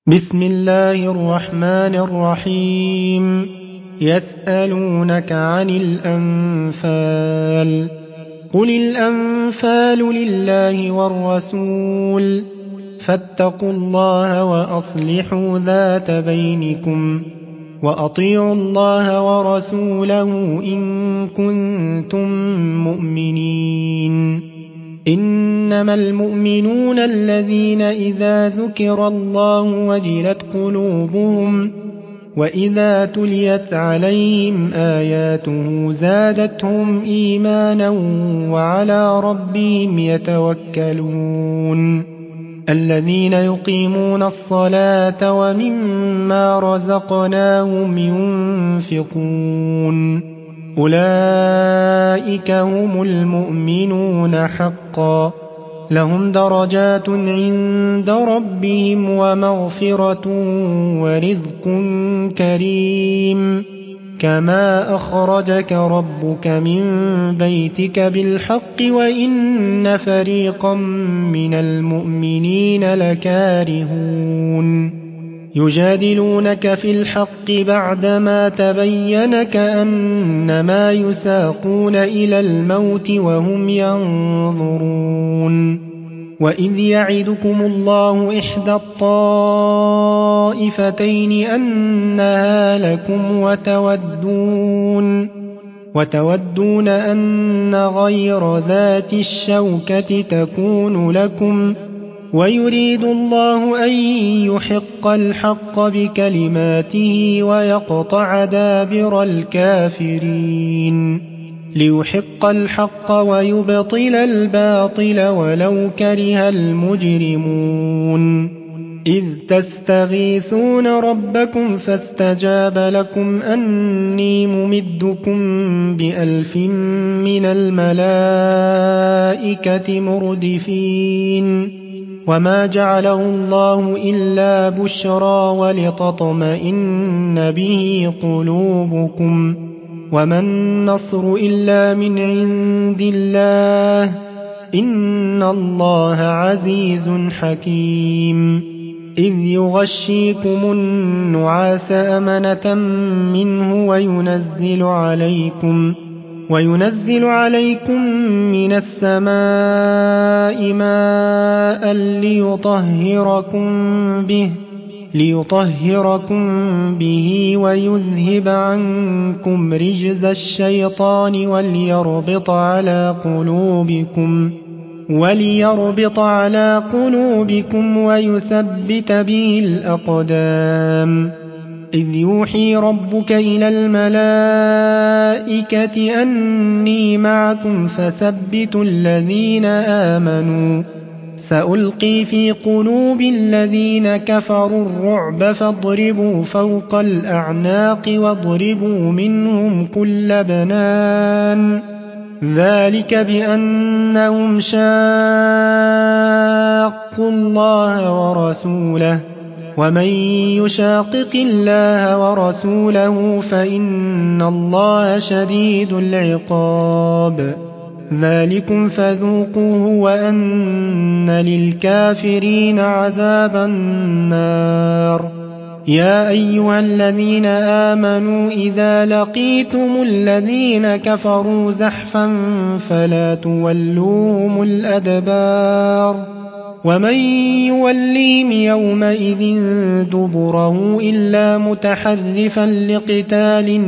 بسم الله الرحمن الرحيم. يسألونك عن الأنفال، قل الأنفال لله والرسول، فاتقوا الله وأصلحوا ذات بينكم، وأطيعوا الله ورسوله إن كنتم مؤمنين. إنما المؤمنون الذين إذا ذكر الله وجلت قلوبهم وإذا تليت عليهم آياته زادتهم إيمانا وعلى ربهم يتوكلون. الذين يقيمون الصلاة ومما رزقناهم ينفقون، أولئك هم المؤمنون حقا، لهم درجات عند ربهم ومغفرة ورزق كريم. كما أخرجك ربك من بيتك بالحق وإن فريقا من المؤمنين لكارهون. يجادلونك في الحق بعدما تبين كأنما يساقون إلى الموت وهم ينظرون. وإذ يعدكم الله إحدى الطائفتين أنها لكم وتودون أن غير ذات الشوكة تكون لكم، ويريد الله أن يحق الحق بكلماته ويقطع دابر الكافرين، ليحق الحق ويبطل الباطل ولو كره المجرمون. إذ تستغيثون ربكم فاستجاب لكم أني ممدكم ب1000 من الملائكة مردفين. وما جعله الله إلا بشرى ولتطمئن به قلوبكم، وما النصر إلا من عند الله، إن الله عزيز حكيم. إذ يغشيكم النعاس أمنة منه وينزل عليكم من السماء ماء ليطهركم به ويذهب عنكم رجز الشيطان وليربط على قلوبكم ويثبت به الأقدام. إذ يوحي ربك إلى الملائكة أني معكم فثبتوا الذين آمنوا، سألقي في قلوب الذين كفروا الرعب فاضربوا فوق الأعناق واضربوا منهم كل بنان، ذلك بأنهم شاقوا الله ورسوله، ومن يشاقق الله ورسوله فإن الله شديد العقاب. ذلكم فذوقوه وأن للكافرين عذاب النار. يا أيها الذين آمنوا إذا لقيتم الذين كفروا زحفا فلا تولوهم الأدبار، ومن يوليهم يومئذ دبره إلا متحرفا لقتال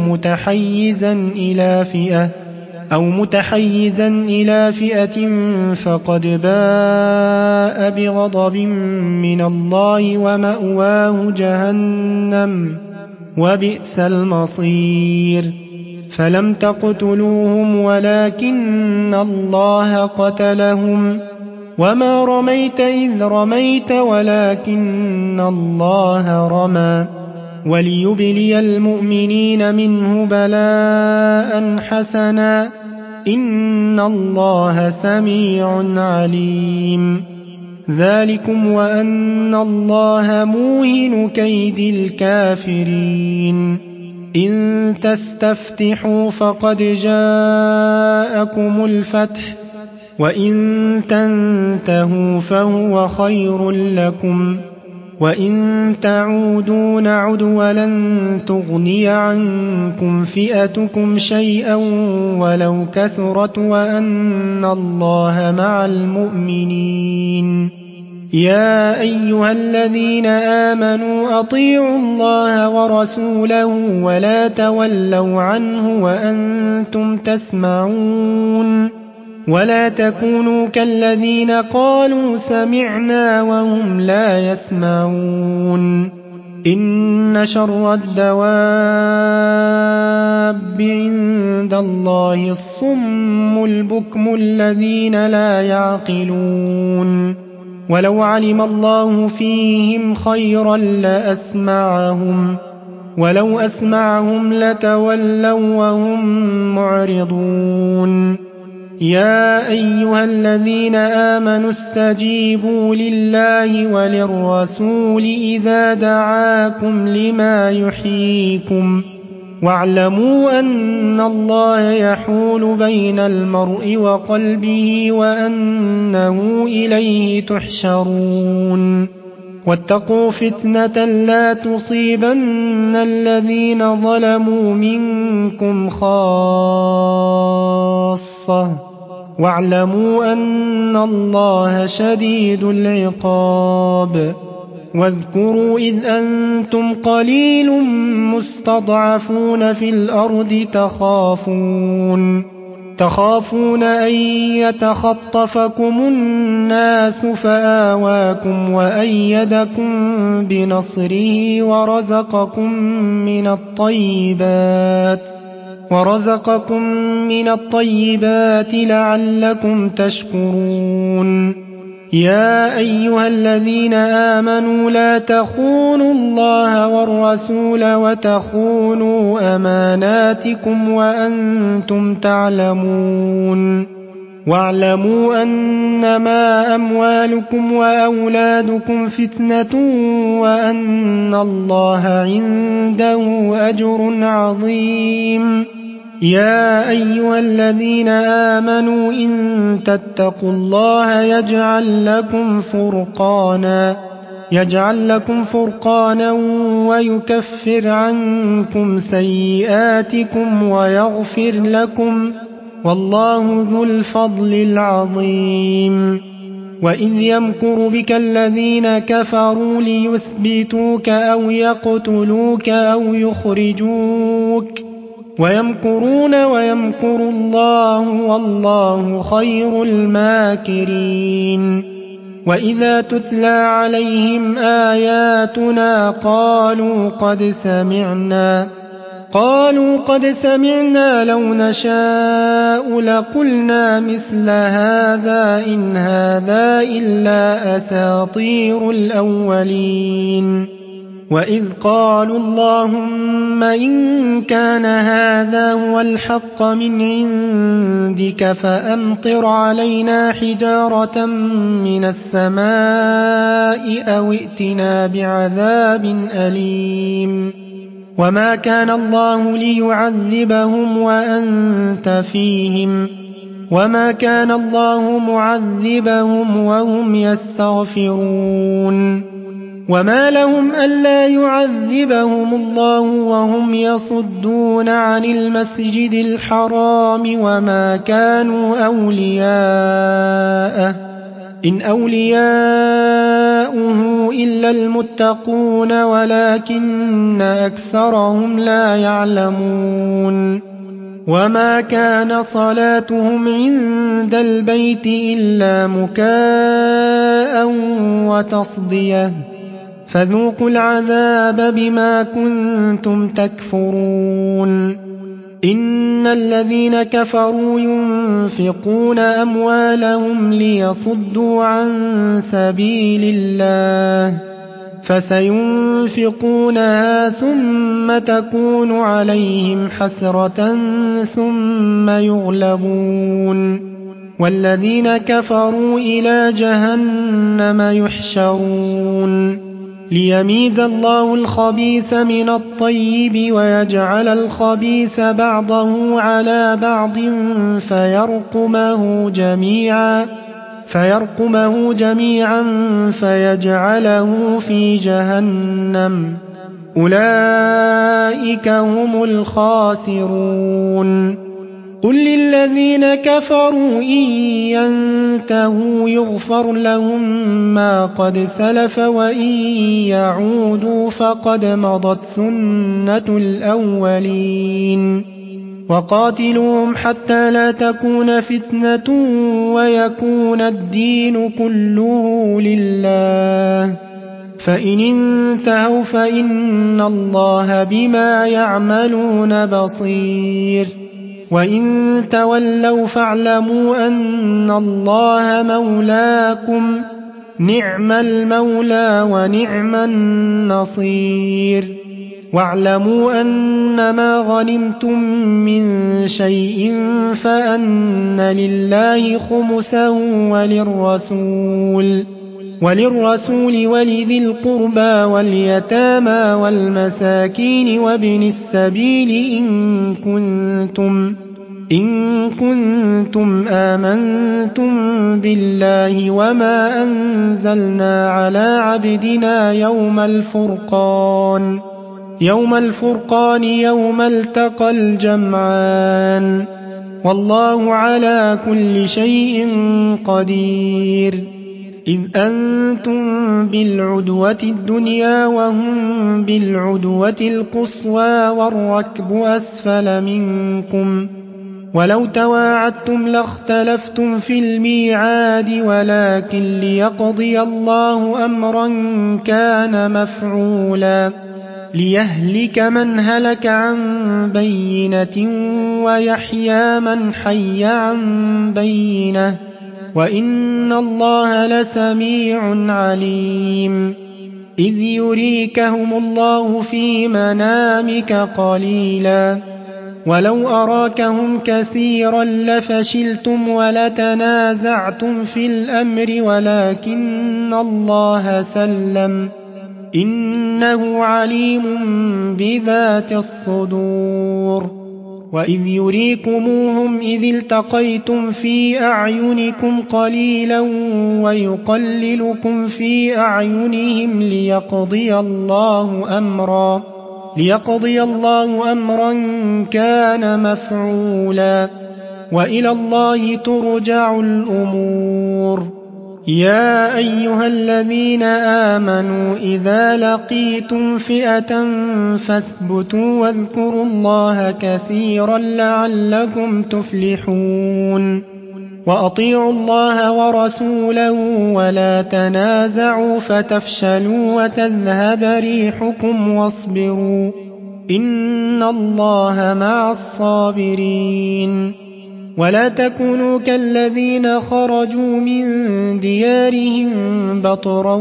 أو متحيزا إلى فئة فقد باء بغضب من الله ومأواه جهنم وبئس المصير. فلم تقتلوهم ولكن الله قتلهم، وما رميت إذ رميت ولكن الله رمى، وليبلي المؤمنين منه بلاء حسنا، إن الله سميع عليم. ذلكم وأن الله موهن كيد الكافرين. إن تستفتحوا فقد جاءكم الفتح، وإن تنتهوا فهو خير لكم، وإن تعودوا نعد ولن تغني عنكم فئتكم شيئا ولو كثرت وأن الله مع المؤمنين. يا أيها الذين آمنوا أطيعوا الله ورسوله ولا تولوا عنه وأنتم تسمعون. ولا تكونوا كالذين قالوا سمعنا وهم لا يسمعون. إن شر الدواب عند الله الصم البكم الذين لا يعقلون. ولو علم الله فيهم خيرا لأسمعهم ولو أسمعهم لتولوا وهم معرضون. يا أيها الذين آمنوا استجيبوا لله وللرسول إذا دعاكم لما يحييكم واعلموا أن الله يحول بين المرء وقلبه وأنه إليه تحشرون. واتقوا فتنة لا تصيبن الذين ظلموا منكم خاصة واعلموا أن الله شديد العقاب. واذكروا إذ أنتم قليل مستضعفون في الأرض تخافون أن يتخطفكم الناس فآواكم وأيدكم بنصره ورزقكم من الطيبات لعلكم تشكرون. يا أيها الذين آمنوا لا تخونوا الله والرسول وتخونوا أماناتكم وأنتم تعلمون. واعلموا أنما أموالكم وأولادكم فتنة وأن الله عنده أجر عظيم. يا أيها الذين آمنوا إن تتقوا الله يجعل لكم فرقانا ويكفر عنكم سيئاتكم ويغفر لكم والله ذو الفضل العظيم. وإذ يمكر بك الذين كفروا ليثبتوك أو يقتلوك أو يخرجوك ويمكرون ويمكر الله والله خير الماكرين. وإذا تتلى عليهم آياتنا قالوا قد سمعنا لو نشاء لقلنا مثل هذا إن هذا إلا أساطير الأولين. وإذ قالوا اللهم إن كان هذا هو الحق من عندك فأمطر علينا حجارة من السماء أو ائتنا بعذاب أليم. وما كان الله ليعذبهم وأنت فيهم وما كان الله معذبهم وهم يستغفرون. وما لهم ألا يعذبهم الله وهم يصدون عن المسجد الحرام وما كانوا أولياءه إن أولياؤه إلا المتقون ولكن أكثرهم لا يعلمون. وما كان صلاتهم عند البيت إلا مكاء وتصدية فذوقوا العذاب بما كنتم تكفرون. إن الذين كفروا ينفقون أموالهم ليصدوا عن سبيل الله فسينفقونها ثم تكون عليهم حسرة ثم يغلبون والذين كفروا إلى جهنم يحشرون. ليميز الله الخبيث من الطيب ويجعل الخبيث بعضه على بعض فيرقمه جميعا فيجعله في جهنم أولئك هم الخاسرون قل للذين كفروا إن ينتهوا يغفر لهم ما قد سلف وإن يعودوا فقد مضت سنة الأولين وقاتلوهم حتى لا تكون فتنة ويكون الدين كله لله فإن انتهوا فإن الله بما يعملون بصير وإن تولوا فاعلموا أن الله مولاكم نعم المولى ونعم النصير واعلموا أنما غنمتم من شيء فأن لله خمسه وللرسول ولذي القربى واليتامى والمساكين وابن السبيل إن كنتم آمنتم بالله وما أنزلنا على عبدنا يوم الفرقان يوم التقى الجمعان والله على كل شيء قدير إذ أنتم بالعدوة الدنيا وهم بالعدوة القصوى والركب أسفل منكم ولو تواعدتم لاختلفتم في الميعاد ولكن ليقضي الله أمرا كان مفعولا ليهلك من هلك عن بينة ويحيى من حي عن بينة وإن الله لسميع عليم إذ يريكهم الله في منامك قليلا ولو أراكهم كثيرا لفشلتم ولتنازعتم في الأمر ولكن الله سلم إنه عليم بذات الصدور وإذ يريكموهم إذ التقيتم في أعينكم قليلا ويقللكم في أعينهم ليقضي الله أمرا كان مفعولا وإلى الله ترجع الأمور يا أيها الذين آمنوا إذا لقيتم فئة فاثبتوا واذكروا الله كثيرا لعلكم تفلحون وأطيعوا الله ورسوله ولا تنازعوا فتفشلوا وتذهب ريحكم واصبروا إن الله مع الصابرين ولا تكونوا كالذين خرجوا من ديارهم بطرا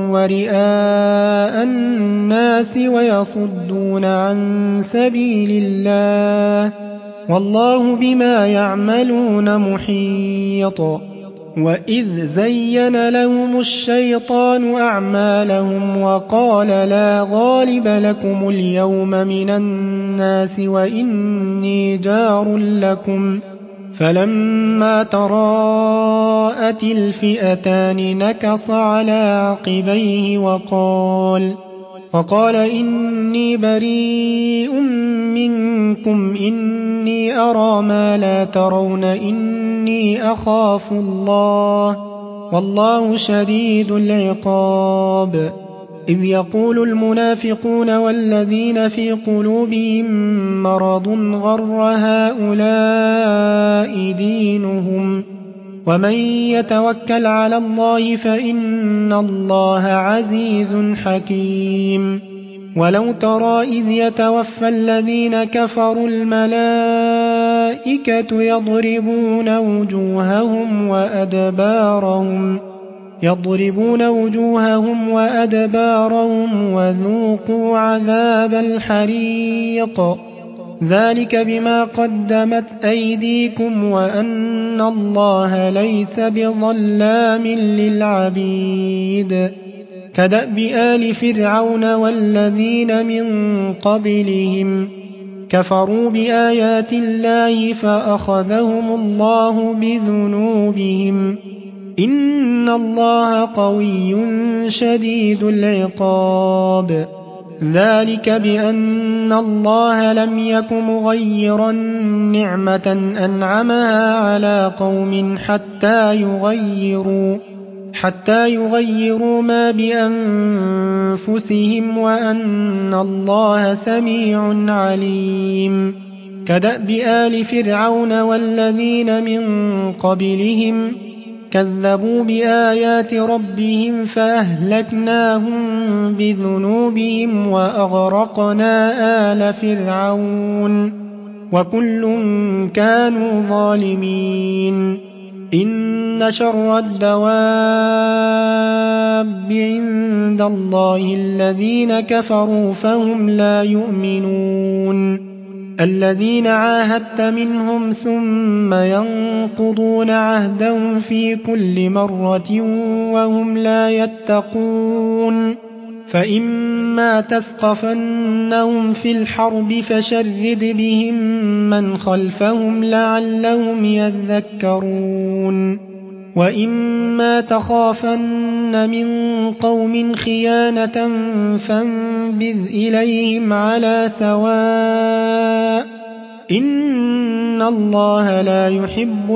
ورئاء الناس ويصدون عن سبيل الله والله بما يعملون محيط وإذ زين لهم الشيطان أعمالهم وقال لا غالب لكم اليوم من الناس وإني جار لكم فلما تراءت الفئتان نكص على عقبيه وقال إني بريء منكم إني أرى ما لا ترون إني أخاف الله والله شديد العقاب إذ يقول المنافقون والذين في قلوبهم مرض غر هؤلاء دينهم ومن يتوكل على الله فإن الله عزيز حكيم ولو ترى إذ يتوفى الذين كفروا الملائكة يضربون وجوههم وأدبارهم وذوقوا عذاب الحريق ذلك بما قدمت أيديكم وأن الله ليس بظلام للعبيد كدأب آل فرعون والذين من قبلهم كفروا بآيات الله فأخذهم الله بذنوبهم إن الله قوي شديد العقاب. ذلك بأن الله لم يك مغيرا نعمة أنعمها على قوم حتى يغيروا ما بأنفسهم وأن الله سميع عليم. كدأب آل فرعون والذين من قبلهم كذبوا بآيات ربهم فأهلكناهم بذنوبهم وأغرقنا آل فرعون وكل كانوا ظالمين. إن شر الدواب عند الله الذين كفروا فهم لا يؤمنون. الذين عاهدت منهم ثم ينقضون عهدهم في كل مرة وهم لا يتقون. فإما تثقفنهم في الحرب فشرد بهم من خلفهم لعلهم يذكرون. وإما تخافن من قوم خيانة فانبذ إليهم على سواء إن الله لا يحب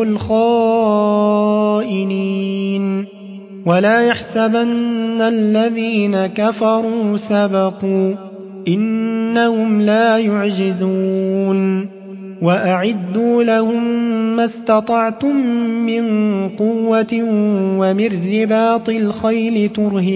الخائنين. ولا يحسبن الذين كفروا سبقوا إنهم لا يعجزون. وأعدوا لهم ما استطعتم من قوة ومن رباط الخيل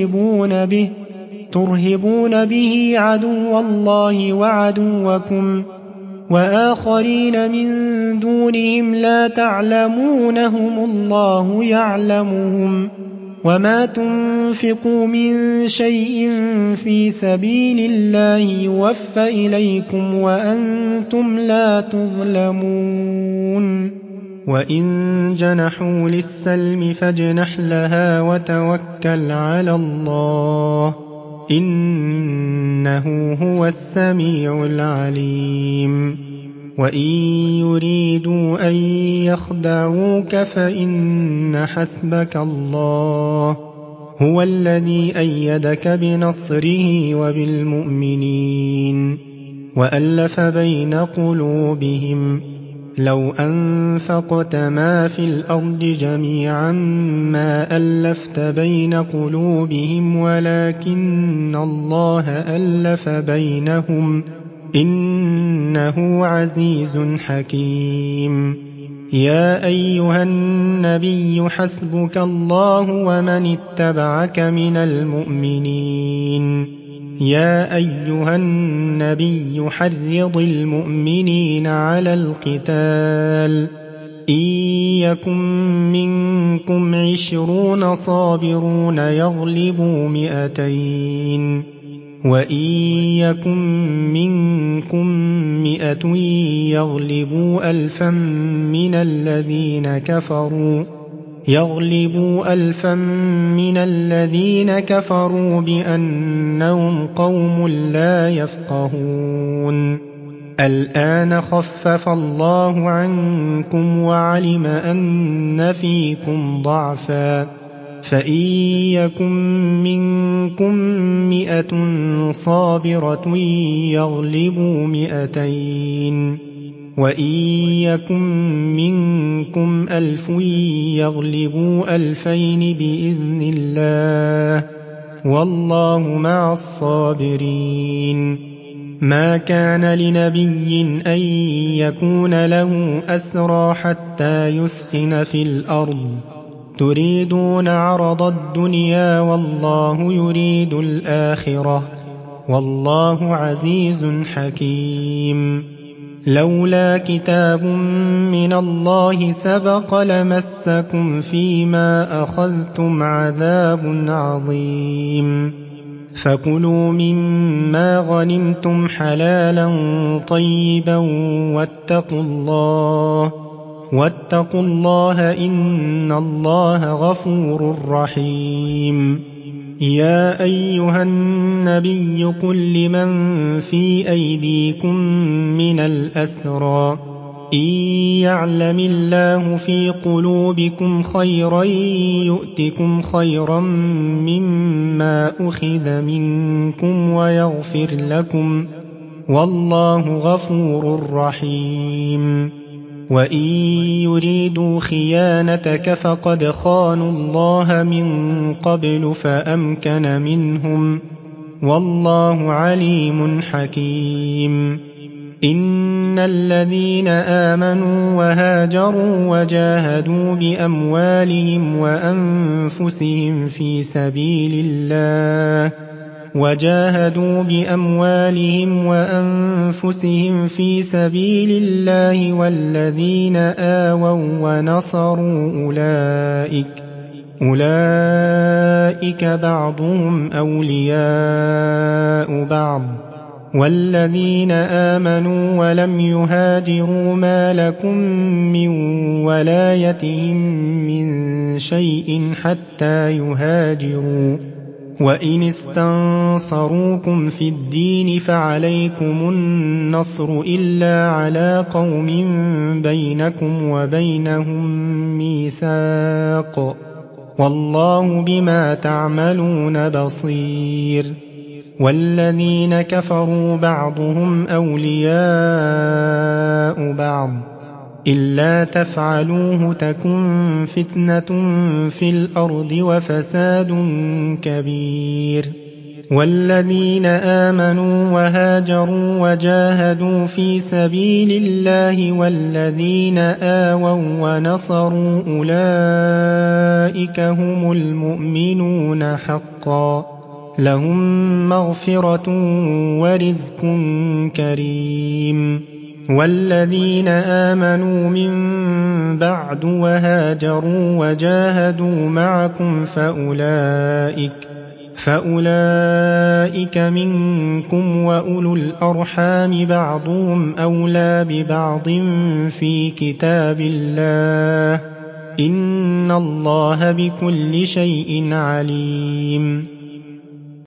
ترهبون به عدو الله وعدوكم وآخرين من دونهم لا تعلمونهم الله يعلمهم. وما تنفقوا من شيء في سبيل الله يوفى إليكم وأنتم لا تظلمون. وإن جنحوا للسلم فاجنح لها وتوكل على الله إنه هو السميع العليم. وإن يريدوا أن يخدعوك فإن حسبك الله هو الذي أيدك بنصره وبالمؤمنين وألف بين قلوبهم لو أنفقت ما في الأرض جميعا ما ألفت بين قلوبهم ولكن الله ألف بينهم إنه عزيز حكيم. يا أيها النبي حسبك الله ومن اتبعك من المؤمنين. يا أيها النبي حرض المؤمنين على القتال إن يكن منكم 20 صابرون يغلبوا 200 وإن يكن منكم 100 يغلبوا 1000 من الذين كفروا بأنهم قوم لا يفقهون. الآن خفف الله عنكم وعلم أن فيكم ضعفا فإن يكن منكم 100 صابرة يغلبوا 200 وإن يكن منكم 1000 يغلبوا 2000 بإذن الله والله مع الصابرين. ما كان لنبي أن يكون له أسرى حتى يثخن في الأرض تريدون عرض الدنيا والله يريد الآخرة والله عزيز حكيم. لولا كتاب من الله سبق لمسكم فيما أخذتم عذاب عظيم. فكلوا مما غنمتم حلالا طيبا واتقوا الله إن الله غفور رحيم. يا أيها النبي قل لمن في أيديكم من الأسرى إن يعلم الله في قلوبكم خيرا يؤتكم خيرا مما أخذ منكم ويغفر لكم، والله غفور رحيم. وإن يريدوا خيانتك فقد خانوا الله من قبل فأمكن منهم، والله عليم حكيم. إن الذين آمنوا وهاجروا وجاهدوا بأموالهم وأنفسهم في سبيل الله والذين آووا ونصروا أولئك بعضهم أولياء بعض، والذين آمنوا ولم يهاجروا ما لكم من ولايتهم من شيء حتى يهاجروا، وإن استنصروكم في الدين فعليكم النصر إلا على قوم بينكم وبينهم ميثاق، والله بما تعملون بصير. والذين كفروا بعضهم أولياء بعض، إلا تفعلوه تكن فتنة في الأرض وفساد كبير. والذين آمنوا وهاجروا وجاهدوا في سبيل الله والذين آووا ونصروا أولئك هم المؤمنون حقا، لهم مغفرة ورزق كريم. والذين آمنوا من بعد وهاجروا وجاهدوا معكم فأولئك منكم وأولو الأرحام بعضهم أولى ببعض في كتاب الله، إن الله بكل شيء عليم.